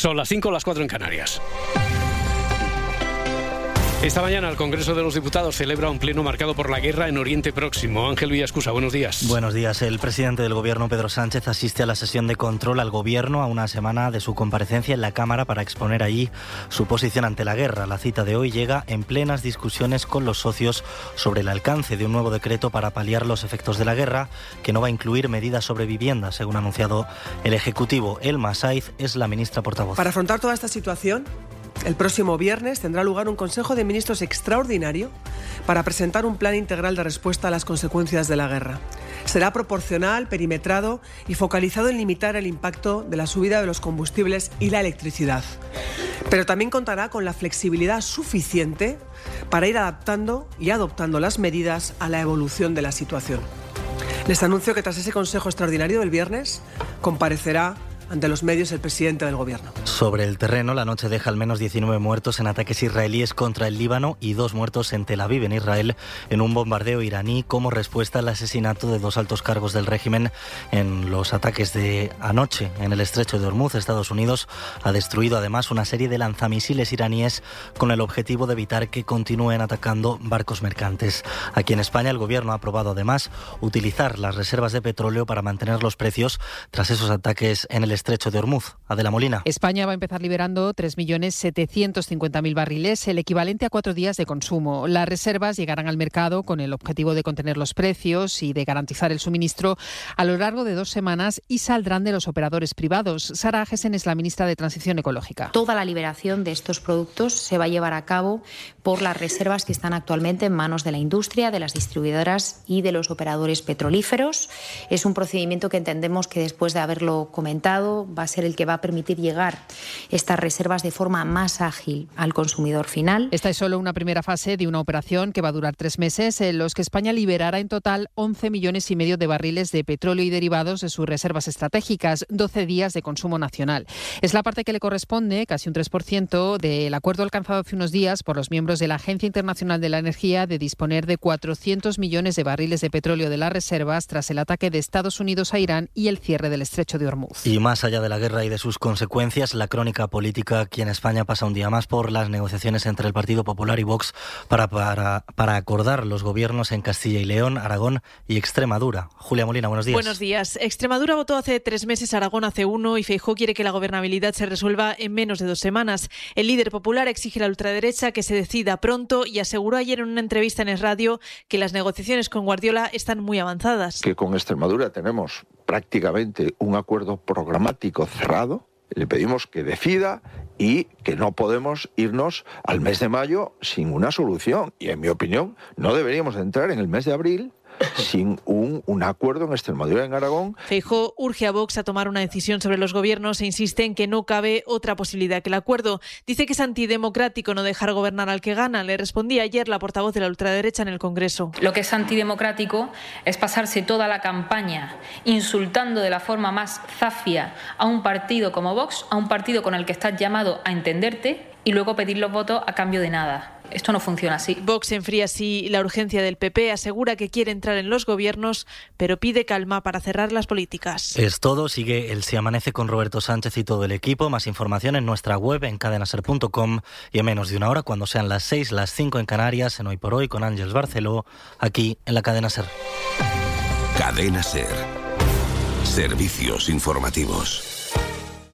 Son las 5, las 4 en Canarias. Esta mañana el Congreso de los Diputados celebra un pleno marcado por la guerra en Oriente Próximo. Ángel Villascusa, buenos días. Buenos días. El presidente del Gobierno, Pedro Sánchez, asiste a la sesión de control al Gobierno a una semana de su comparecencia en la Cámara para exponer allí su posición ante la guerra. La cita de hoy llega en plenas discusiones con los socios sobre el alcance de un nuevo decreto para paliar los efectos de la guerra, que no va a incluir medidas sobre vivienda, según ha anunciado el Ejecutivo. Elma Saiz es la ministra portavoz. Para afrontar toda esta situación, el próximo viernes tendrá lugar un Consejo de Ministros extraordinario para presentar un plan integral de respuesta a las consecuencias de la guerra. Será proporcional, perimetrado y focalizado en limitar el impacto de la subida de los combustibles y la electricidad. Pero también contará con la flexibilidad suficiente para ir adaptando y adoptando las medidas a la evolución de la situación. Les anuncio que tras ese Consejo extraordinario del viernes comparecerá ante los medios el presidente del Gobierno. Sobre el terreno, la noche deja al menos 19 muertos en ataques israelíes contra el Líbano y 2 muertos en Tel Aviv, en Israel, en un bombardeo iraní como respuesta al asesinato de 2 altos cargos del régimen en los ataques de anoche en el estrecho de Hormuz. Estados Unidos ha destruido además una serie de lanzamisiles iraníes con el objetivo de evitar que continúen atacando barcos mercantes. Aquí en España el Gobierno ha aprobado además utilizar las reservas de petróleo para mantener los precios tras esos ataques en el estrecho de Hormuz. Adela Molina. España va a empezar liberando 3.750.000 barriles, el equivalente a 4 días de consumo. Las reservas llegarán al mercado con el objetivo de contener los precios y de garantizar el suministro a lo largo de 2 semanas y saldrán de los operadores privados. Sara Agesen es la ministra de Transición Ecológica. Toda la liberación de estos productos se va a llevar a cabo por las reservas que están actualmente en manos de la industria, de las distribuidoras y de los operadores petrolíferos. Es un procedimiento que entendemos que, después de haberlo comentado, va a ser el que va a permitir llegar estas reservas de forma más ágil al consumidor final. Esta es solo una primera fase de una operación que va a durar 3 meses, en los que España liberará en total 11,5 millones de barriles de petróleo y derivados de sus reservas estratégicas, 12 días de consumo nacional. Es la parte que le corresponde, casi un 3%, del acuerdo alcanzado hace unos días por los miembros de la Agencia Internacional de la Energía de disponer de 400 millones de barriles de petróleo de las reservas tras el ataque de Estados Unidos a Irán y el cierre del estrecho de Hormuz. Y más allá de la guerra y de sus consecuencias, la crónica política aquí en España pasa un día más por las negociaciones entre el Partido Popular y Vox para acordar los gobiernos en Castilla y León, Aragón y Extremadura. Julia Molina, buenos días. Buenos días. Extremadura votó hace 3 meses, Aragón hace 1 y Feijóo quiere que la gobernabilidad se resuelva en menos de 2 semanas. El líder popular exige a la ultraderecha que se decida pronto y aseguró ayer en una entrevista en Es Radio que las negociaciones con Guardiola están muy avanzadas. Que con Extremadura tenemos prácticamente un acuerdo programático cerrado. Le pedimos que decida y que no podemos irnos al mes de mayo sin una solución. Y en mi opinión, no deberíamos entrar en el mes de abril sin un acuerdo en Extremadura y en Aragón. Feijóo urge a Vox a tomar una decisión sobre los gobiernos e insiste en que no cabe otra posibilidad que el acuerdo. Dice que es antidemocrático no dejar gobernar al que gana. Le respondía ayer la portavoz de la ultraderecha en el Congreso. Lo que es antidemocrático es pasarse toda la campaña insultando de la forma más zafia a un partido como Vox, a un partido con el que estás llamado a entenderte, y luego pedir los votos a cambio de nada. Esto no funciona así. Vox enfría así la urgencia del PP, asegura que quiere entrar en los gobiernos, pero pide calma para cerrar las políticas. Es todo. Sigue el Si Amanece con Roberto Sánchez y todo el equipo. Más información en nuestra web, en cadenaser.com, y en menos de una hora, cuando sean las 6, las 5 en Canarias, en Hoy por Hoy, con Ángeles Barceló, aquí en la Cadena Ser. Cadena Ser. Servicios informativos.